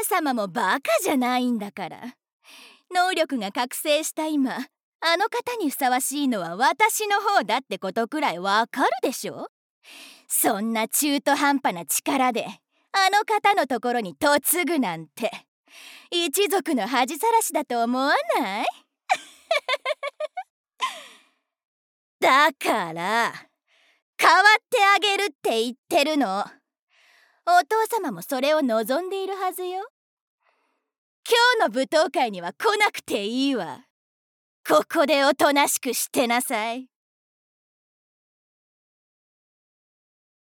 様もバカじゃないんだから。能力が覚醒した今、あの方にふさわしいのは私の方だってことくらいわかるでしょ。そんな中途半端な力であの方のところに嫁ぐなんて、一族の恥さらしだと思わない？だから変わってあげるって言ってるの。お父様もそれを望んでいるはずよ。今日の舞踏会には来なくていいわ。ここでおとなしくしてなさい。